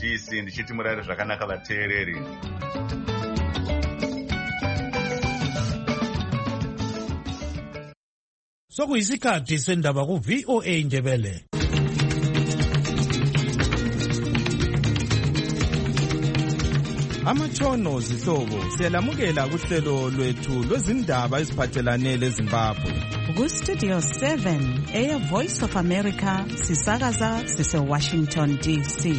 DC ndichiti murare zvakanaka vateereri. Sokuyisikhathi sendaba ku VOA Ndebele. Amatshono zihlobo siyalamukela kuhlelo lwethu lwezindaba eziphathelane leZimbabwe. Ku-Studio 7 Air Voice of America sisakaza sise-Washington DC.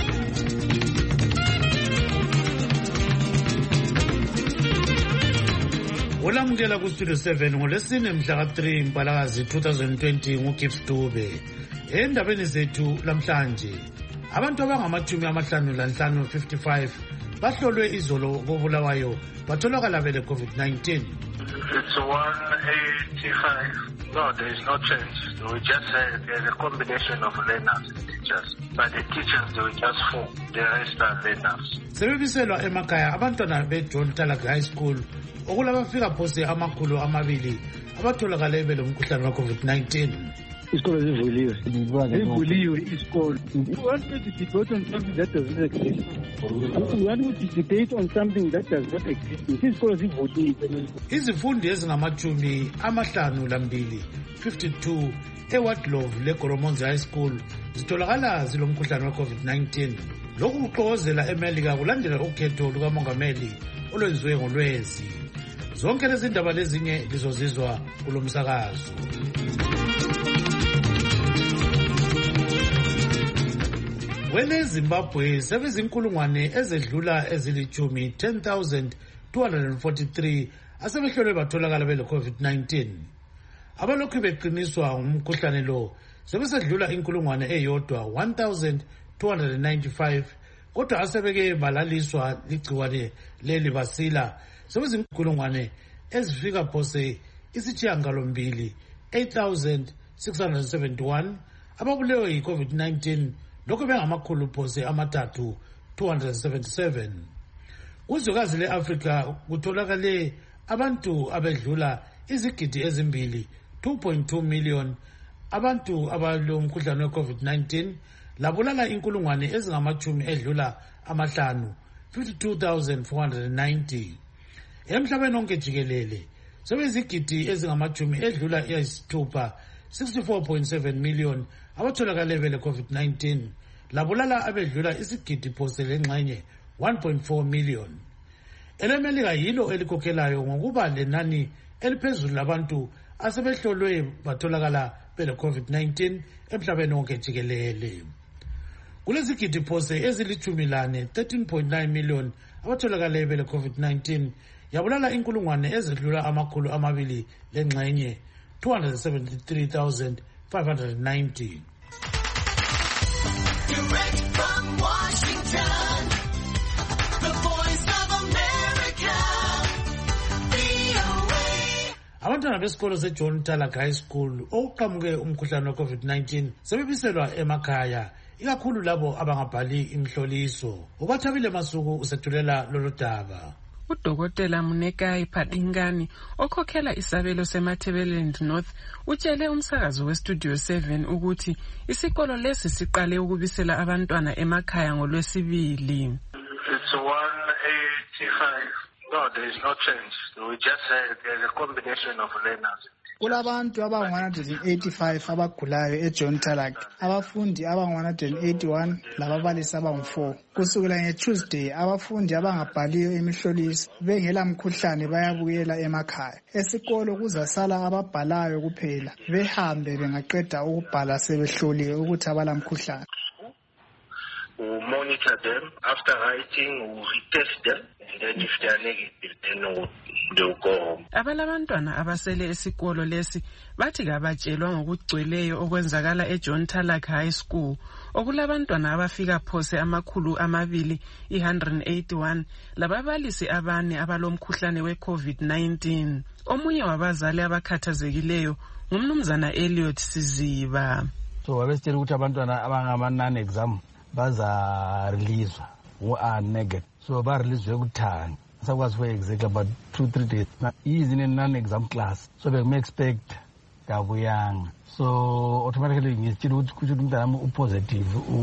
Olamukela ku-Studio 7 ngolesine mhla ka-3 Mpalakazi 2020 nguGibbs Dube. Endabeni zethu lamhlanje, abantu abangama-55 bahlolwe izolo koBulawayo batholakala bele COVID-19. It's 185. No, there is no change. We just said there's a combination of learners and teachers. But the teachers, they were just 4. The rest are learners. Sebebiselwa emakhaya abantwana beJohn Talak High School okulabafika phose amakhulu amabili abatholakale bele umkhuhlane wa COVID-19. Isikolo sivuliwe isikolo. We want to debate on something that does not exist. We want to debate on something that does not exist. Isikolo sivuliwe. Izifundi ezingama-52 eWardlove leGoromonzi High School zitholakala zilomkhuhlane wa COVID-19. Lokhu kuxokozela eMelika kulandela ukhetho lukamongameli olwenziwe ngoLwezi. Zonke lezi ndaba lezinye lizozizwa kulomsakazo. Kwele Zimbabwe sebezinkulungwane ezedlula ezilithumi 10,243 asebehlolwe batholakala bele COVID-19. Abalokhu beqiniswa umkhuhlane lo sebesedlula inkulungwane eyodwa 1,295 kodwa asebeke balaliswa ligciwane leli basila sebezinkulungwane ezifika phose isitshiyagalombili 8,671 ababulewe yi-COVID-19 lokho bengamakhulu phose amathathu 277. Kuzwekazi le-Afrika kutholakale abantu abedlula izigidi ezimbili 2.2 million abantu abalomkhuhlane we-COVID-19 labulala inkulungwane ezingamachumi edlula amahlanu 52,490. Emhlabeni onke jikelele sebezigidi ezingamachumi edlula eyisithupha 64.7 million abatholakale bele COVID-19 labulala abedlula isigidi phose lengxenye 1.4 million. EleMelika yilo elikhokhelayo ngokuba lenani eliphezulu labantu asebehlolwe batholakala bele COVID-19 emhlabeni wonke jikelele. Kulezigidi phose ezilithumilane 13.9 million abatholakale bele COVID-19 yabulala inkulungwane ezidlula amakhulu amabili lengxenye 273,590. Direct from Washington, the Voice of America, VOA. Abantwana besikolo seJohn Talak High School okuqhamuke umkhuhlane we-COVID-19 sebebiselwa emakhaya, ikakhulu labo abangabhali imhloliso. Ubathabile Masuku usethulela lolu daba. Udokotela Munekai Padingani okhokhela isabelo seMatabeleland North utshele umsakazo weStudio 7 ukuthi isikolo lesi siqale ukubisela abantwana emakhaya ngoLwesibili. It's 185. No, there is no change. We just said there's a combination of learners. Kulabantu abangu-185 abagulayo eJohn Talak, abafundi abangu-181 lababalisi abangu-4. Kusukela ngeTuesday abafundi abangabhaliyo imihloliso bengela mkhuhlane bayabuyela emakhaya. Esikolo kuzasala ababhalayo kuphela, behambe bengaqeda ukubhala sebehloliwe ukuthi abala mkhuhlane. We monitor them. After writing, we retest them. And then if they are negative, then they'll go home. Abalabantwana abasele esikolo lesi bathi kabatshelwa ngokugcweleyo okwenzakala eJohn Talak High School okulabantwana abafika phose amakhulu amabili 181 lababalisi abane abalomkhuhlane we-COVID-19. Omunye wabazali abakhathazekileyo ngumnumzana Elliot Siziba. So wabesitshela ukuthi abantwana abangama non-exam baza release who are negative. So ba release kuthani. So was for exactly about 2-3 days. Now he is in a non-exam class. So we may expect kabuyanga. So automatically ngitshela ukuthi umntana upositive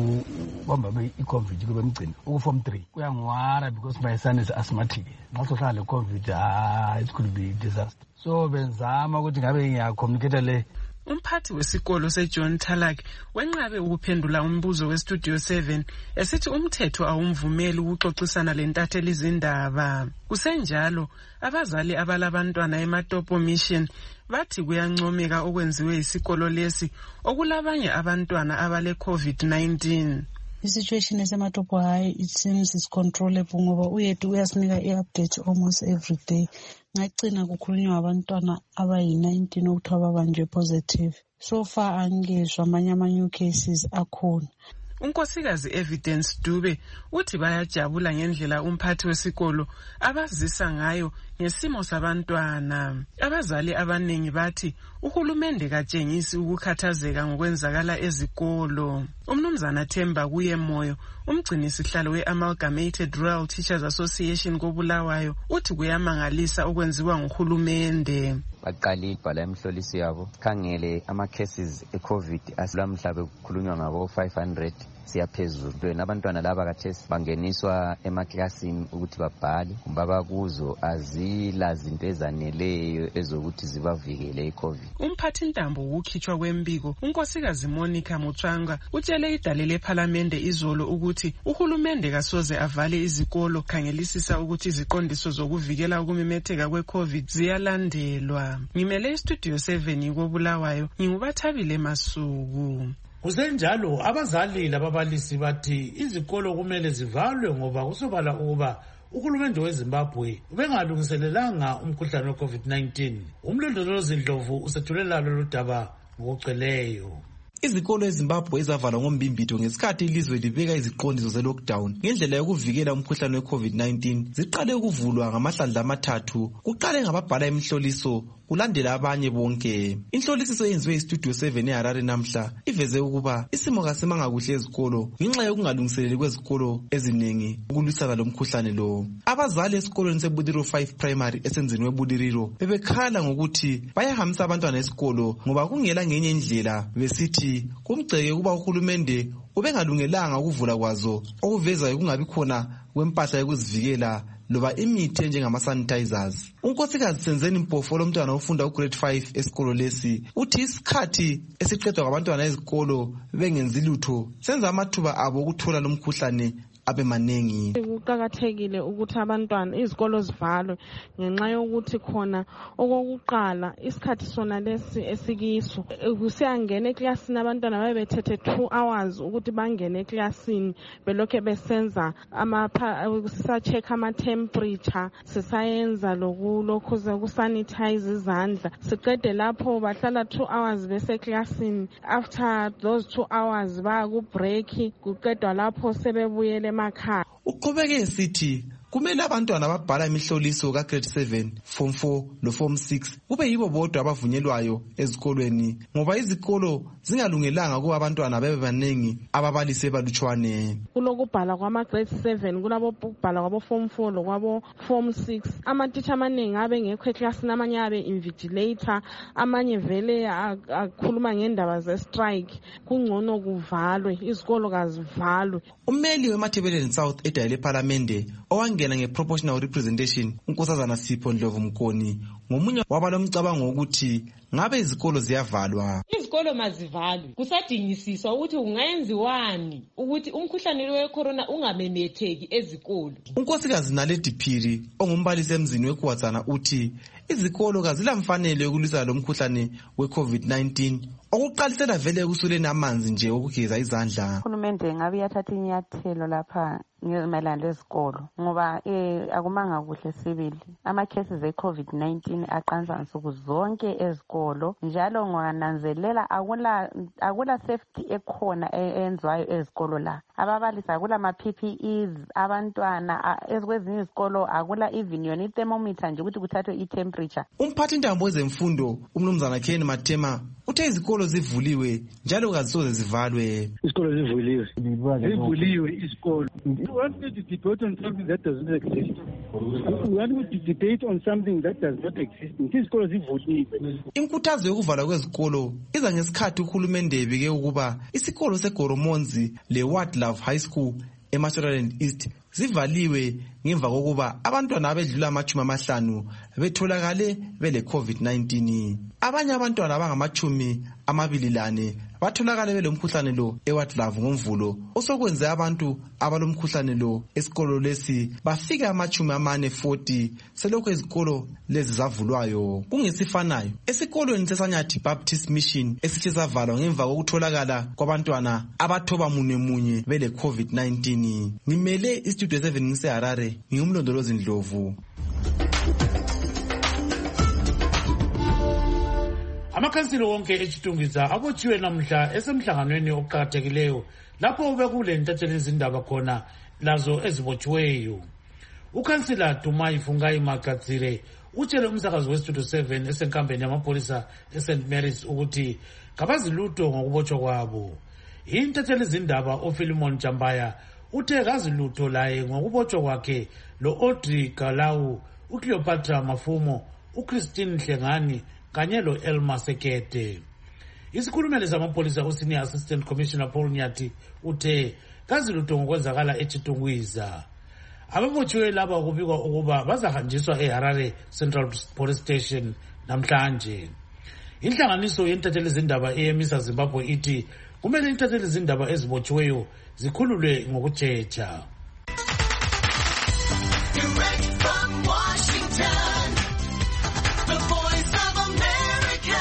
ubamba i-COVID kube mgcini uku-form 3 kuyangiwara because my son is asthmatic. Ngasohlala le-COVID it could be disaster. So benzama ukuthi ngabe ngiyacommunicate le. Umphathi wesikolo seJohn Tallack wenqabe ukuphendula umbuzo weStudio 7 esithi umthetho awumvumeli ukuxoxisana lentatheli izindaba. Kusenjalo abazali abalabantwana eMatopo Mission bathi kuyancomeka okwenziwe isikolo lesi okulabanye abantwana abale COVID-19. The situation eseMatopo High, it seems is controllable ngoba uyethu uyasinika i-update almost every day. Ngagcina kukhulunywa abantwana abayi-19 ukuthi ababanjwe positive. So far angezwa amanye cases akhona. Unkosikazi Evidence Dube uthi bayajabula ngendlela umphathi wesikolo abazisa ngayo ngesimo sabantwana. Abazali abanengi bathi uhulumende katshengisi ukukhathazeka ngokwenzakala ezikolo. Umnumzana Themba kuye Moyo, umgcini sihlalo we-Amalgamated Rural Teachers Association koBulawayo, uthi kuyamangalisa okwenziwa nguhulumende. Baqala ibhala emhloliso yabo khangele ama-cases e-COVID asilamhla bekukhulunywa ngabo 500 siyaphezulu. Nabantwana laba kathesi bangeniswa emaklasini ukuthi babhale kumbe abakuzo azila zinto ezaneleyo ezokuthi zibavikele i-COVID. Umphathi Ntambo ukukhitshwa kwembiko unkosikazi Monica Mutswanga utshele idale lephalamende izolo ukuthi uhulumende kasoze avale izikolo khangelisisa ukuthi iziqondiso zokuvikela ukumemetheka kwe-COVID ziyalandelwa. Ngimele iStudio 7 koBulawayo ngingubathabile Masuku. Kusenjalo abazali lababalisi bathi izikolo kumele zivalwe ngoba kusobala ukuba uhulumende weZimbabwe ubengalungiselelanga umkhuhlane we-COVID-19. Umlondolozi Ndlovu usethulela lolu daba ngokugcweleyo. Izikolo eZimbabwe ezavalwa ngombimbito ngesikhathi ilizwe libeka iziqondiso ze-lockdown ngendlela yokuvikela umkhuhlane we-COVID-19 ziqale ukuvulwa ngamahlandla amathathu. Kuqale ngababhala imihloliso kulandela abanye bonke. Inhlolisiso yenziwe iStudio 7 eHarare namhla iveze ukuba isimo kasimanga kuhle ezikolo ngenxa yokungalungiseleli kwezikolo eziningi ukulwisana lomkhuhlane lo. Abazali esikolweni seBudiriro 5 Primary esenzini weBudiriro bebekhala ngokuthi bayahambisa abantwana esikolo ngoba kungela ngenye indlela, besithi kumgceke kuba uhulumende ubengalungelanga ukuvula kwazo okuveza ukungabi khona kwempahla yokuzivikela loba imithi njengama-sanitizers. Unkosikazi Senzeni Mpofo lomntwana ofunda ugrade 5 esikolo lesi uthi isikhathi esiqedwa ngabantwana ezikolo bengenzi lutho senza amathuba abo ukuthola lomkhuhlane abe manengi. Kuqakathekile ukuthi abantwana izikolo zivalwe ngenxa yokuthi khona okokuqala isikhathi sona lesi esikiso kusiyangena eklasini abantwana babethethe 2 hours ukuthi bangene eklasini belokhe besenza sisa-check ama-temperature sisayenza lokhu kusanitize izandla. Siqede lapho bahlala 2 hours beseklasini. After those 2 hours baya ku-break kuqedwa lapho sebebuyele emakhaya. Uqhubeke esithi kumele abantwana ababhala imihloliso ka-grade 7, form 4 no-form 6 kube yibo bodwa abavunyelwayo ezikolweni ngoba izikolo zingalungelanga kuba abantwana bebe baningi ababalisi balutshwane. Kulokubhala kwama-grade 7 kulabobhala kwabo form 4 lokwabo form 6. Amatitsha amaningi abe ngekho eklasini, amanye abe invigilator, amanye vele akhuluma ngendaba ze-strike. Kungcono kuvalwe, izikolo kazivalwe. Ummeli weMatabeleland South edale lephalamende owangena nge-proportional representation unkosazana Sipho Ndlovu Mkoni ngomunye wabalomcabango ukuthi ngabe izikolo ziyavalwa. Izikolo mazivalwe, kusadingisiswa ukuthi ungayenziwani ukuthi umkhuhlane we-corona ungamemetheki ezikolo. Unkosikazi Naledi Phiri ongumbalisi emzini weKwazana uthi izikolo kazilamfanele yokulwisana lomkhuhlane we-COVID-19 okuqalisela vele kusuleni amanzi nje okugeza izandla. Uhulumende ngabe yathatha inyathelo lapha mayelana lezikolo ngoba akumanga kuhle sibili. Ama-cases e-COVID-19 aqansa nsuku zonke ezikolo njalo ngananzelela akula safety ekhona enziwayo ezikolo la. Ababalisi akula ma-PPEs, abantwana ezikwezinye izikolo akula even yona i-thermometer nje ukuthi kuthathwe i-temperature. Umphathi Ntambo wezemfundo umnumzana Ken Matema uthe izikolo izikolo zivuliwe njalo kazisoze zivalwe. Isikolo zivuliwe isikolo. We want to debate on something that does not exist. We want to debate on something that does not exist. Isikolo zivuliwe. Inkuthazo yokuvalwa kwezikolo iza ngesikhathi uhulumende ebike ukuba isikolo seGoromonzi leWhat Love High School eMashonaland East zivaliwe ngemva kokuba abantwana abedlula 50 betholakale bele COVID-19. Abanye abantwana abangama-24 batholakale belomkhuhlane lo eWhat Love ngomvulo osokwenze abantu abalomkhuhlane lo esikolo lesi bafika 40 selokho izikolo lezi zavulwayo. Kungesifanayo esikolweni seSanyathi Baptist Mission esithi savalwa ngemva kokutholakala kwabantwana abathoba munye bele COVID-19. Ngimele iStudio 7 ngiseHarare, ngingumlondolozi Ndlovu. Amakhansilo wonke eChitungwiza abotshiwe namhla esemhlanganweni oqhakathekileyo lapho ubekule ntatheli izindaba khona lazo ezibotshiweyo. Ukhansila Dumai Fungai Magatsire utshele umsakazi weStudio 7 esenkambeni yamapolisa eSt Mary's ukuthi kabazilutho ngokubotshwa kwabo. Intatheli izindaba uPhilemon Jambaya uthe kazilutho laye ngokubotshwa kwakhe lo Audrey Galau, uCleopatra Mafumo, uChristine Hlengani kanye lo Elma Sekete. Isikhulumeli zamapolisa uSenior Assistant Commissioner Paul Nyati uthe kazilutho ngokwenzakala eChitungwiza. Ababotshiwe laba kubikwa ukuba bazahanjiswa eHarare Central Police Station namhlanje. Inhlanganiso yentatheli izindaba eyemisa Zimbabwe ithi kumele intatheli izindaba ezibotshiweyo zikhululwe ngokutshecha. Direct from Washington, the voice of America,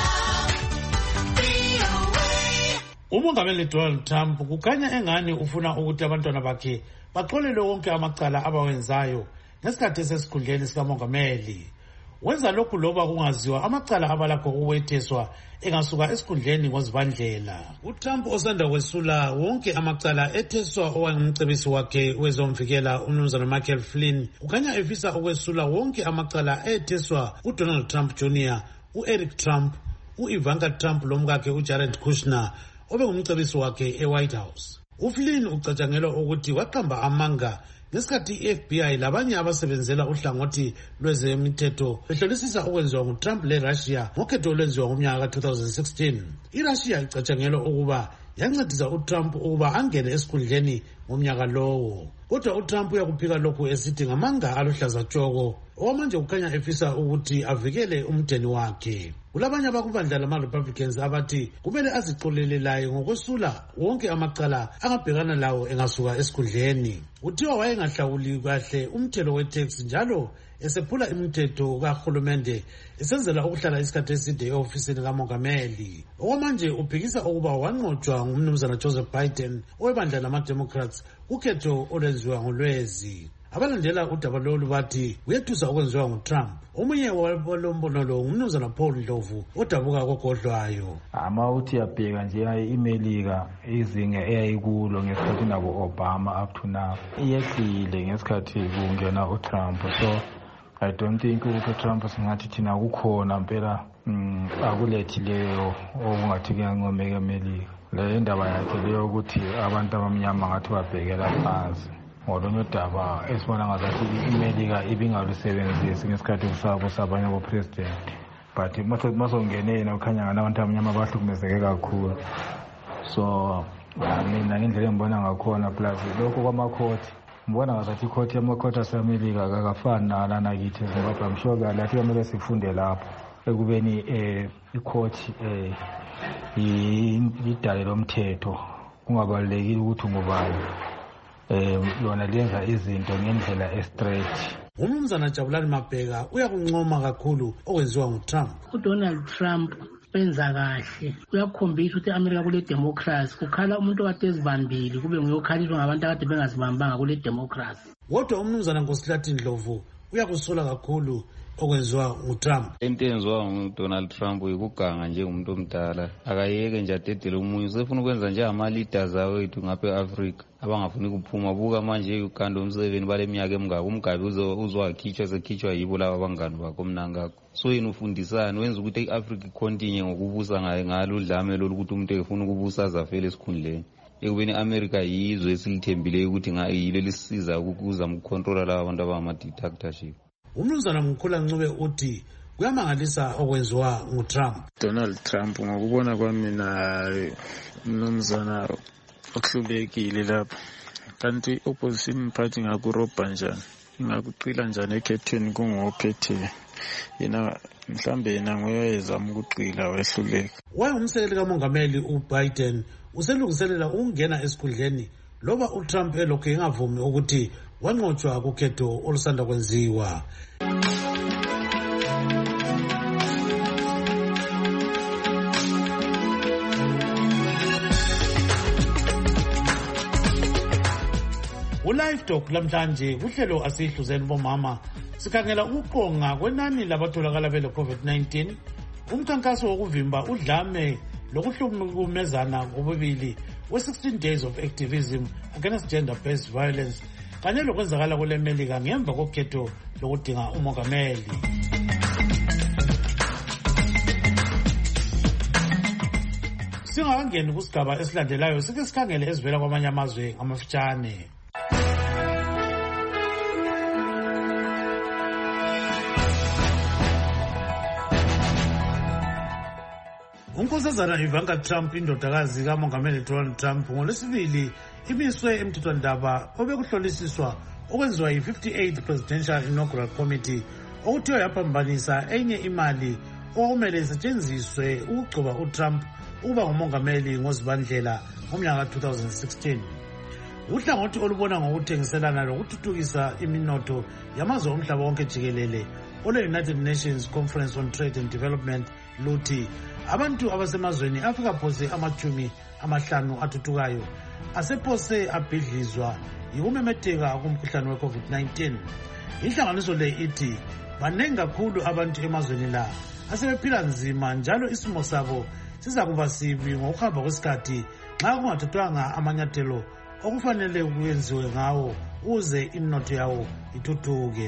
VOA. Umongameli Donald Trump kukhanya engani ufuna ukuthi abantwana bakhe baxolelwe wonke amacala abawenzayo ngesikhathi sesikhundleni sikamongameli. Wenza lokhu loba kungaziwa amacala abalakho ukuwetheswa engasuka esikhundleni ngozibandlela. UTrump osanda kwesula wonke amacala etheswa owangumcebisi wakhe wezomvikela umnumzana Michael Flynn ukhanya efisa ukwesula wonke amacala etheswa uDonald Trump Jr., uEric Trump, uIvanka Trump lomkakhe uJared Kushner obengumcebisi wakhe eWhite House. UFlynn ucatshangelwa ukuthi waqamba amanga ngesikhathi iFBI labanye abasebenzela uhlangothi lwezemithetho behlolisisa okwenziwa nguTrump leRussia ngokhetho olwenziwa ngomnyaka ka-2016. iRussia icatshangelwa ukuba yancedisa uTrump ukuba angene esikhundleni ngomnyaka lowo. Kodwa uTrump uyakuphika lokhu esithi ngamanga aluhlaza tshoko okwamanje kukhanya efisa ukuthi avikele umdeni wakhe. Kulabanye abakubandla lama-Republicans abathi kumele azixolele laye ngokwesula wonke amacala angabhekana lawo engasuka esikhundleni. Uthiwa wayengahlawuli kahle umthelo weTax njalo esephula imithetho kahulumende esenzela ukuhlala isikhathi eside e-ofisini kamongameli. Okwamanje uphikisa ukuba wanqotshwa ngumnumzana Joseph Biden owebandla lama-Democrats kukhetho olwenziwa ngoLwezi. Abalandela udaba lolu bathi uyethusa okwenziwa nguTrump. Omunye walombono lo ngumnumzana Paul Ndlovu odabuka kogodlwayo. Uthi yabheka nje iMelika izinga eyayikulo ngesikhathi nabo Obama up to now iyehlile ngesikhathi kungena uTrump. So I don't think ukuthi uTrump singathi thina kukhona impela akulethileyo okungathi kuyancomeka eMelika. Le ndaba yakhe leyo ukuthi abantu abamnyama ngathi babhekela phansi. Ngolunye udaba esibona ngazathi iMelika ibingalusebenzisi ngesikhathi kusabo sabanye abopresident, but masongenena ukhanya nganabantu abamnyama bahlukumezeke kakhulu. So mina ngendlela engibona ngakhona plus lokho kwamakhoti ngibona ngazathi ikhoti yamakhoti aseMelika akafani nalana kithi eZimbabwe. I'm sure lathi kumele sifunde lapho ekubeni ikhoti idale lomthetho kungabalulekile ukuthi ngubani yona lenza izinto ngendlela estraight. Umnumzana Jabulani Mabheka uyakuncoma kakhulu okwenziwa nguTrump. uDonald Trump wenza kahle, uyakhombisa ukuthi eAmerica kule democracy kukhala umuntu okade ezibambili kube nguyokhaliswa ngabantu akade bengazibambanga kule democracy. Kodwa umnumzana Nkosihlathi Ndlovu uyakusola kakhulu okwenziwa nguTrump. Into enziwa nguDonald Trump ikuganga nje umuntu omdala, akayeke nje adedele umunye. Usefuna ukwenza nje ama-leaders awethu ngapha e-Africa abangafuni kuphuma. Buka manje uGanda Museveni baleminyaka emingaka, umgabi uzowakhitshwa sekhitshwa yibo laba abangani bakho mnangakho. So yena ufundisana wenza ukuthi i-Africa icontinue ngokubusa ngalo udlame lolu ukuthi umuntu efuna ukubusa azafele esikhundleni. Ekubeni i-America yizwe esilithembileyo ukuthi yilo lisisiza ukuzama ukucontrola laba abantu abangama-dictatorship. Umnumzana Mkhula Ncube uthi kuyamangalisa okwenziwa nguTrump. Donald Trump ngokubona kwami mina umnumzana ohlulekile lapha, kanti i-opposition party ngakurobha njani, ingakuqila njani ekhethweni kungophethe yena, mhlambe yena ngoyezama ukuqila wehluleka. Wayengumsekeli kamongameli uBiden uselungiselela ukungena esikhundleni loba uTrump elokhu engavumi ukuthi wanqotshwa kukhetho olusanda kwenziwa. uLive Talk lamhlanje kuhlelo asihluzeni bomama sikhangela ukuqonga kwenani labatholakala bele COVID-19, umkhankaso wokuvimba udlame lokuhlukumezana ngobubili we-16 days of activism against gender-based violence kanye lokwenzakala kule Melika ngemva kokhetho lokudinga umongameli. Singakangeni kusigaba esilandelayo sike sikhangele ezivela kwamanye amazwe ngamafitshane. Unkosazana Ivanka Trump, indodakazi kamongameli Donald Trump, ngolwesibili imiswe emthethwandaba obekuhlolisiswa okwenziwa yi-58th Presidential Inaugural Committee okuthiwa yaphambanisa enye imali okumele isetshenziswe ukugcoba uTrump ukuba ngumongameli ngoZibandlela ngomnyaka 2016. Uhlangothi olubona ngokuthengiselana lokuthuthukisa iminotho yamazwe omhlaba wonke jikelele ole-United Nations Conference on Trade and Development luthi abantu abasemazweni afika phose ama-50 athuthukayo asephose abhidlizwa yikumemetheka komkhuhlane we-COVID-19. Inhlanganiso le ithi baningi kakhulu abantu emazweni la asebephila nzima, njalo isimo sabo siza kuba sibi ngokuhamba kwesikhathi nxa kungathathwanga amanyathelo okufanele kuyenziwe ngawo ukuze iminotho yawo ithuthuke.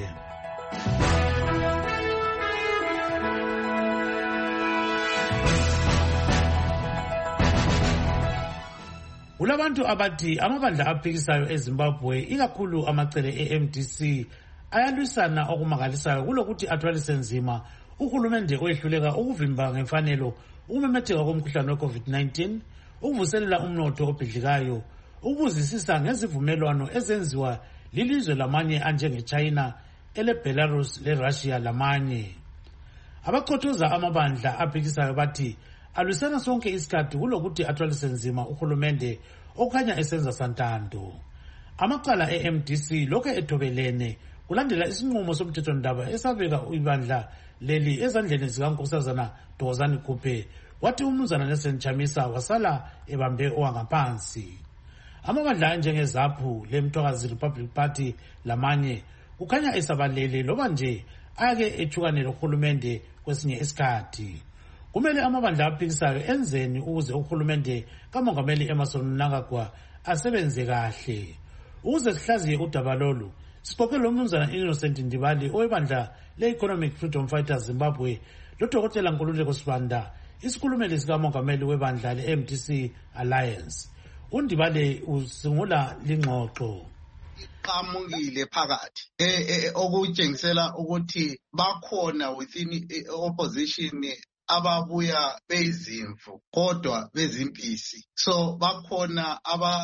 Kulabantu abathi amabandla aphikisayo eZimbabwe ikakhulu amacele e-MDC ayalwisana okumangalisayo kulokuthi athwalise nzima uhulumende oyehluleka ukuvimba ngemfanelo ukumemetheka komkhuhlane we-COVID-19, ukuvuselela umnotho obhidlikayo, ukubuzisisa ngezivumelwano ezenziwa lilizwe lamanye anjengeChina, eleBelarus leRussia lamanye. Abakhothoza amabandla aphikisayo bathi alwisana sonke isikhathi kulokuthi athwalise nzima uhulumende okhanya esenza santando. Amacala e-MDC lokho ethobelene kulandela isinqumo somthethwandaba esabeka ibandla leli ezandleni zikankosazana Dozani Kupe, wathi umnumzana Nelson Chamisa wasala ebambe owangaphansi. Amabandla anjengeZAPU leMthwakazi Republic Party lamanye kukhanya esabalele loba nje ake ethukane lohulumende kwesinye isikhathi. Kumele amabandla aphikisayo enzeni ukuze uhulumende kamongameli Emmerson Mnangagwa asebenze kahle. Ukuze sihlaziye udaba lolu siqoqe lo mnumzana Innocent Ndibali owebandla le-Economic Freedom Fighters Zimbabwe loDokotela Nkululeko Sibanda, isikhulumeli sikamongameli webandla le-MDC Alliance. uNdibali usungula lingxoxo. Iqhamukile phakathi okutshengisela ukuthi bakhona within opposition ababuya bezimvu kodwa bezimpisi. So bakhona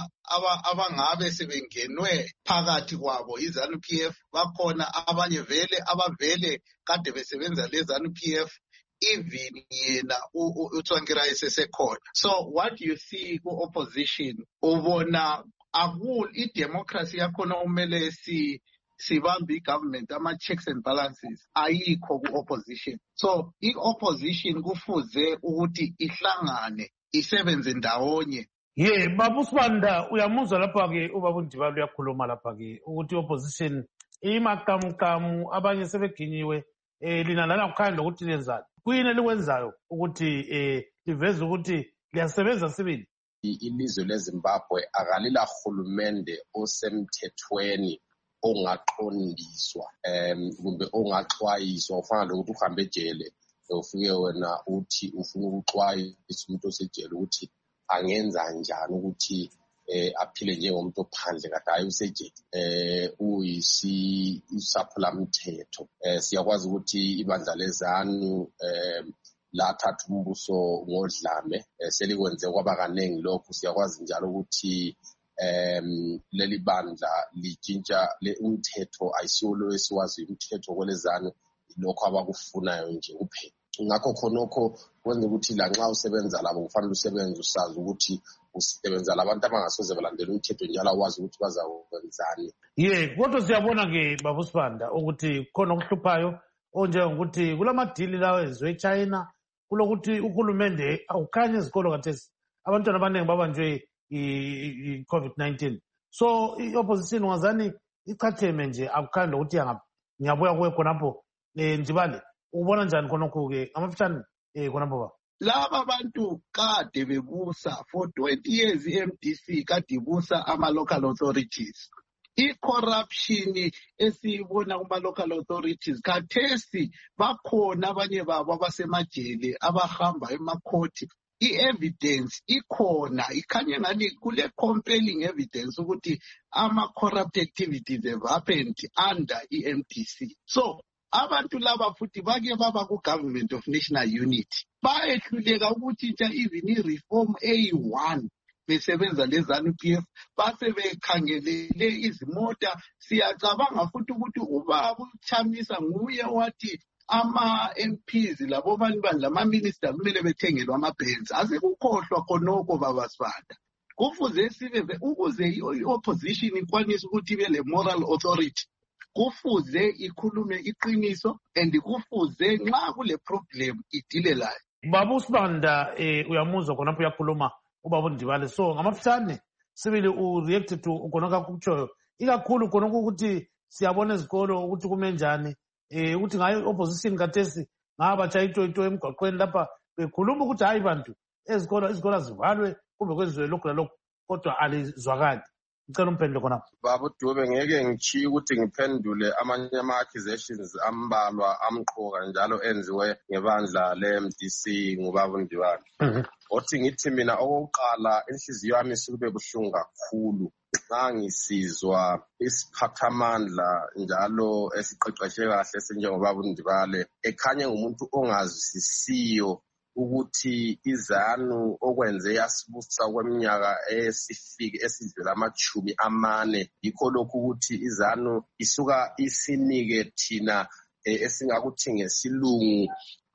abangabe sebengenwe phakathi kwabo iZANU-PF, bakhona abanye abavele kade besebenza leZANU-PF, even yena uTsvangirai sesekhona. So what you see ku-opposition ubona i-democracy yakhona umele sibambe i-government, ama-checks and balances ayikho ku-opposition. So i-opposition kufuze ukuthi ihlangane isebenze ndawonye. Babu Sibanda, uyamuzwa lapha ke ubaba uNdibali uyakhuluma lapha ke ukuthi i-opposition imakamukamu abanye sebeginyiwe lina lana kukhanya lokuthi lenzani kuyini elikwenzayo ukuthi liveze ukuthi liyasebenza sibili. Ilizwe leZimbabwe akalila hulumende osemthethweni ongaqondiswa kumbe ongaxwayiswa ufana lokuthi uhambe ejele ufike wena uthi ufuna ukuxwayisa umuntu osejele ukuthi angenza njani ukuthi aphile njengomuntu ophandle kade hayi usejele uyisaphulamthetho. Siyakwazi ukuthi ibandla leZANU lathatha umbuso ngodlame selikwenze kwaba kaningi lokhu. Siyakwazi njalo ukuthi leli bandla litshintsha umthetho ayisiwo lo esiwazi umthetho kweleZANU lokho abakufunayo nje kuphela. Ngakho khonokho kwenza ukuthi la nxa usebenza labo kufanele usebenze usazi ukuthi usebenza labantu abangasoze balandela umthetho njalo wazi ukuthi bazakwenzani. Kodwa siyabona-ke Baba Sibanda ukuthi khona okuhluphayo onjengokuthi kulamadili lawo enziwe eChina kulokuthi uhulumende awukhanye ezikolo kathesi abantwana abaningi babanjwe i-COVID-19. So i-opposition ungazani ichatheme nje akukhanyi lokuthi ngiyabuya kuwe khonapho Njibale ubona njani khonokho-ke amafitshane khonapho ba? Laba bantu kade bebusa for 20 years i-MDC kade ibusa ama-local authorities. I-corruption esiyibona kuma-local authorities khathesi bakhona abanye babo abasemajele abahamba emakhoti. I-evidence ikhona ikhanye ngani kule compelling evidence ukuthi ama-corrupt activities have happened under i-MDC. So abantu laba futhi bake baba ku-Government of National Unity bayehluleka ukuthi even i-reform A1 besebenza leZANU-PF base bekhangelele izimota. Siyacabanga futhi ukuthi ubaba uChamisa nguye wathi ama-MPs labo bandla ama-minister kumele bethengelwe ama-Benz. Asekukhohlwa khonokho Baba Sibanda. Kufuze sibe ukuze i-opposition ikwanise ukuthi ibe le-moral authority kufuze ikhulume iqiniso and kufuze nxa kule problem idile layo. Baba Sibanda uyamuzwa khonapho uyakhuluma ubaba uNdibale. So ngamafitshane sibili u-react to khonokho akutshoyo ikakhulu khonokho ukuthi siyabona ezikolo ukuthi kume njani ukuthi ngayo opposition kathesi ngabachaya itoyito emgwaqweni lapha bekhuluma ukuthi hayi bantu izikolo zivalwe kumbe kwenziwe lokhu lalokhu kodwa alizwakali. Ngicela umphendule khonapho. Baba Dube ngeke ngichiye ukuthi ngiphendule amanye ama-accusations ambalwa amqoka njalo enziwe ngebandla le-MDC ngubaba uNdibale. Othi ngithi mina okokuqala inhliziyo yami isukube buhlungu kakhulu xa ngisizwa isiphathamandla njalo esiqeqeshe kahle esinjengobaba uNdibale ekhanye ngumuntu ongazwisisiyo ukuthi iZANU okwenze yasibusa kweminyaka esidlula ama-40 yikho lokhu ukuthi iZANU isuka isinike thina esingakuthi ngesilungu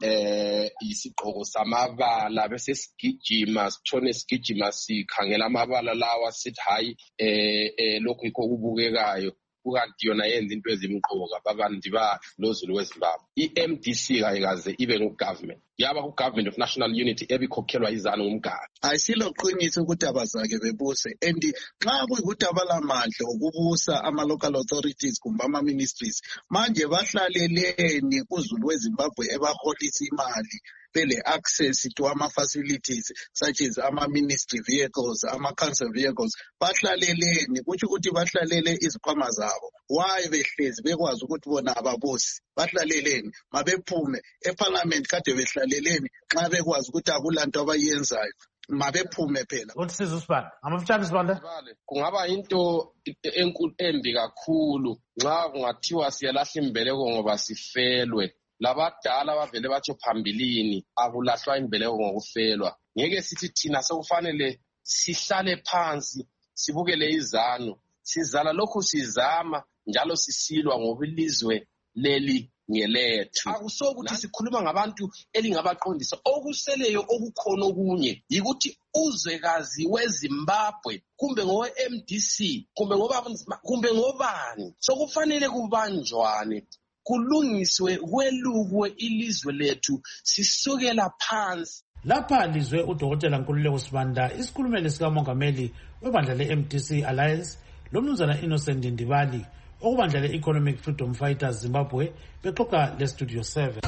isigqoko samabala bese sigijima sithone sigijima sikhangela amabala lawa sithi hayi lokhu yikho kubukekayo kukanti yona yenza into ezimqoka babantu balozulu weZimbabwe. I-MDC kayikaze ibe ngogovernment yaba ku-Government of National Unity ebikhokhelwa iZANU ngumgadi. Ayisiloqiniso ukuthi abazake bebuse and nxa kuyikuthi abalamandla okubusa ama-local authorities kumbe ama-ministries manje bahlaleleni kuzulu weZimbabwe ebaholisa imali bele-access to ama-facilities such as ama-ministry vehicles, ama-council vehicles bahlaleleni kutsho ukuthi bahlalele izikhwama zabo. Why behlezi bekwazi ukuthi bona ababusi bahlaleleni mabephume eparliament kade behlaleleni nxa bekwazi ukuthi akulanto abayenzayo mabephume phela. Uthi sizusibanda amafitshane Sibanda kungaba into enkulu embi kakhulu nxa kungathiwa siyalahla imbeleko ngoba sifelwe. Labadala bavele batsho phambilini akulahlwa imbeleko ngokufelwa. Ngeke sithi thina sekufanele sihlale phansi sibukele iZANU sizala lokhu sizama njalo sisilwa ngoba ilizwe leli ngelethu. Akusokuthi sikhuluma ngabantu elingabaqondisa okuseleyo okukhona okunye yikuthi uzwekazi weZimbabwe kumbe ngowe-MDC kumbe ngobani sokufanele kubanjwane kulungiswe kwelukwe ilizwe lethu sisukela phansi. Lapha lizwe uDokotela Nkululeko Sibanda isikhulumeli sikamongameli webandla le-MDC Alliance lo Mnumzana Innocent Ndibali okubandla le-Economic Freedom Fighters Zimbabwe bexoxa le-Studio 7.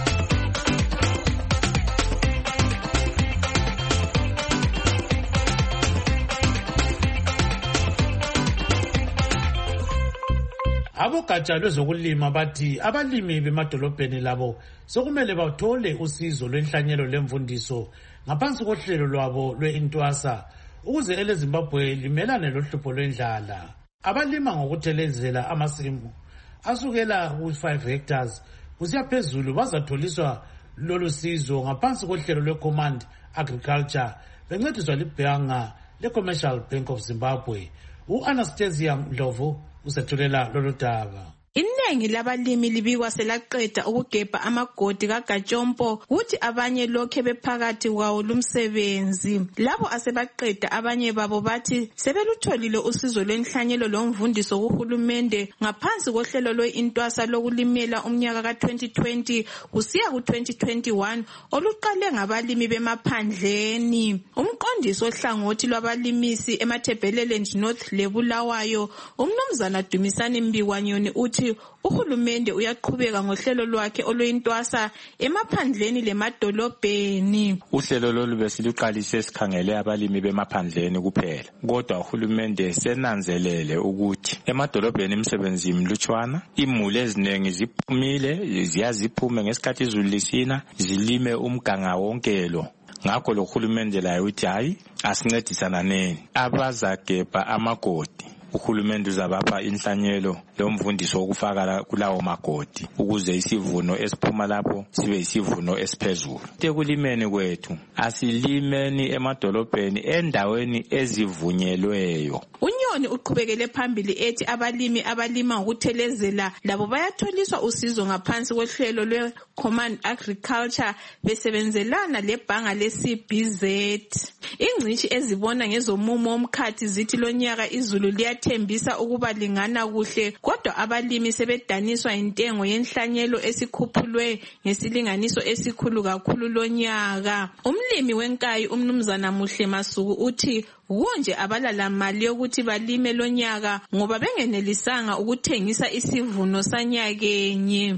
Abogatsha lwezokulima bathi abalimi bemadolobheni labo sokumele bathole usizo lwenhlanyelo lemfundiso ngaphansi kohlelo lwabo lwe-Intwasa ukuze eleZimbabwe limelane lohlupho lwendlala. Abalima ngokuthelezela amasimu asukela ku-5 hectares kusiya phezulu bazatholiswa lolu sizo ngaphansi kohlelo lwe-Command Agriculture bencediswa libhanga le-Commercial Bank of Zimbabwe. U-Anastasia Ndlovu usethulela lolu daba. Iningi labalimi libikwa selaqeda ukugebha amagodi kaGatshompo kuthi abanye lokhe bephakathi kwawo lumsebenzi. Labo asebaqeda abanye babo bathi sebelutholile usizo lwenhlanyelo lomvundiso kuhulumende ngaphansi kohlelo lwe-Intwasa lokulimela umnyaka ka-2020 kusiya ku-2021 oluqale ngabalimi bemaphandleni. Umqondisi ohlangothi lwabalimisi eMatabeleland North leBulawayo uMnumzana Dumisani Mbikwanyoni uthi uhulumende uyaqhubeka ngohlelo lwakhe oluyintwasa emaphandleni lemadolobheni. Uhlelo lolu besiluqalise sikhangele abalimi bemaphandleni kuphela. Kodwa uhulumende senanzelele ukuthi emadolobheni imisebenzi imlutshwana, imuli eziningi ziphumile, ziyaziphume ngesikhathi izulu lisina, zilime umganga wonke lo. Ngakho lo hulumende laye uthi hayi asincedisana neni abazagebha amagodi. Uhulumende uzabapha inhlanyelo lomvundiso wokufaka kulawo magodi ukuze isivuno esiphuma lapho sibe isivuno esiphezulu. Ekulimeni kwethu asilimeni emadolobheni endaweni ezivunyelweyo. Unyoni uqhubekele phambili ethi abalimi abalima ngokuthelezela labo bayatholiswa usizo ngaphansi kohlelo lwe-Command Agriculture besebenzelana lebhanga le-CBZ. Ingcitshi ezibona ngezomumo womkhathi zithi lonyaka izulu liyathembisa ukuba lingana kuhle, kodwa abalimi sebedaniswa intengo yenhlanyelo esikhuphulwe ngesilinganiso esikhulu kakhulu lonyaka. Umlimi wenkayi uMnumzana Muhle Masuku uthi konje abalala mali yokuthi balime lonyaka ngoba bengenelisanga ukuthengisa isivuno sanyakenye.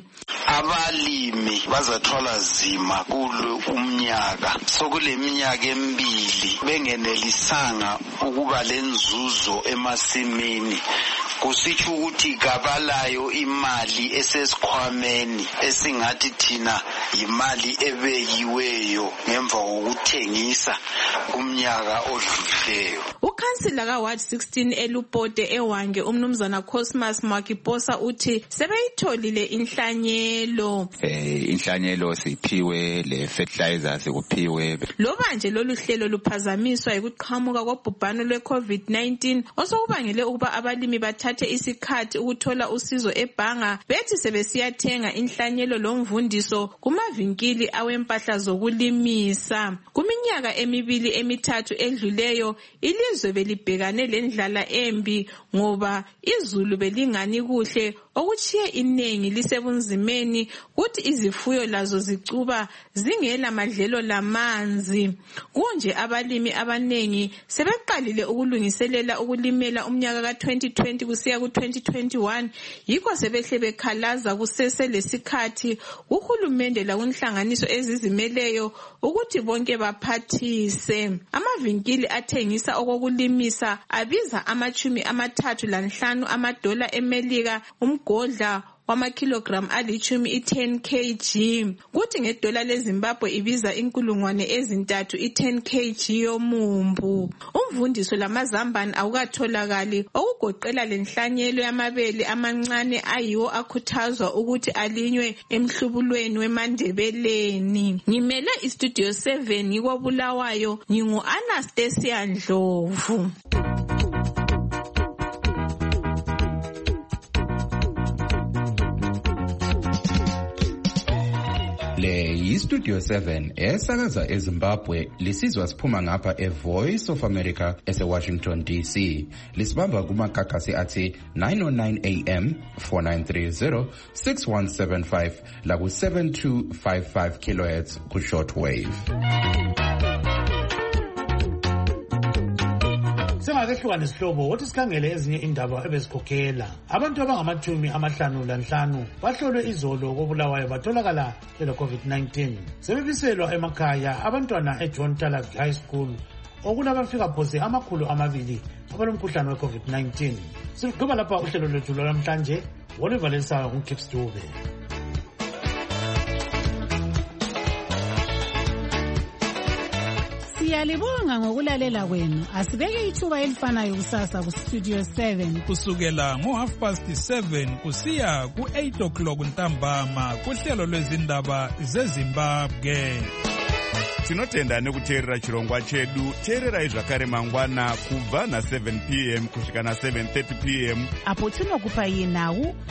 Abalimi bazathwala zima kulo umnyaka, sokule minyaka emibili bengenelisanga ukuba lenzuzo emasimini. Kusitsho ukuthi kabalayo imali esesikhwameni esingathi thina imali ebekiweyo ngemva kokuthengisa kumnyaka odlulileyo. Ukhansila ka-Ward 16 eLupote eWange uMnumzana Cosmas Makiposa uthi sebeyitholile inhlanyelo. Inhlanyelo siphiwe, le fertilizer sikuphiwe. Loba nje lolu hlelo luphazamiswa ukuqhamuka kobhubhano lwe-COVID-19 osokubangele ukuba abalimi bathathe isikhathi ukuthola usizo ebhanga bethi sebesiyathenga inhlanyelo lomvundiso kumavinkili awempahla zokulimisa. Kuminyaka emibili emithathu edluleyo ilizwe belibhekane lendlala embi ngoba izulu belingani kuhle okuchiye inengi lisebunzimeni kuthi izifuyo lazo zicuba zingela madlelo lamanzi. Kunje abalimi abanengi sebeqalile ukulungiselela ukulimela umnyaka ka-2020 kusiya ku-2021 yikho sebehle bekhalaza kusese lesikhathi uhulumende lakunhlanganiso ezizimeleyo ukuthi bonke baphathise. Amavinkili athengisa okokulimisa abiza $35 amadola eMelika umgodla wamakilogram alichumi 10 kg. Kuthi ngedola leZimbabwe ibiza $3,000 10 kg yomumbu. Umvundiso lamazambane awukatholakali okugoqela lenhlanyelo yamabele amancane ayiwo akhuthazwa ukuthi alinywe emhlubulweni weMandebeleni. Ngimele iStudio 7 ngikobulawayo ngingu-Anastasia Ndlovu. Le yiStudio 7 esakaza eZimbabwe lisizwa siphuma ngapha eVoice of America eseWashington DC. Lisibamba kumakhakhasi athi 909 AM 4930 6175 la ku 7255 kHz ku shortwave. Singakehlukane sihlobo wothi sikhangele ezinye indaba ebezikhokhela. Abantu abangama-55 bahlolwe izolo koBulawayo batholakala bele COVID-19. Sebebiselwa emakhaya abantwana eJohn Talak High School okulabafika phose 200 abalomkhuhlane we-COVID-19. Sigqiba lapha uhlelo lwethu lwanamhlanje oluvalisa uTips Dube. Siyalibonga ngokulalela kwenu. Asibeke ithuba elifanayo kusasa kuStudio 7 kusukela ngo7:30 kusiya ku8 ntambama kuhlelo lwezindaba zeZimbabwe. Tinotenda nekuteerera chirongwa chedu. Teererai zvakare mangwana kubva na7 p.m. kusvika na7:30 p.m. apo tinokupai nhau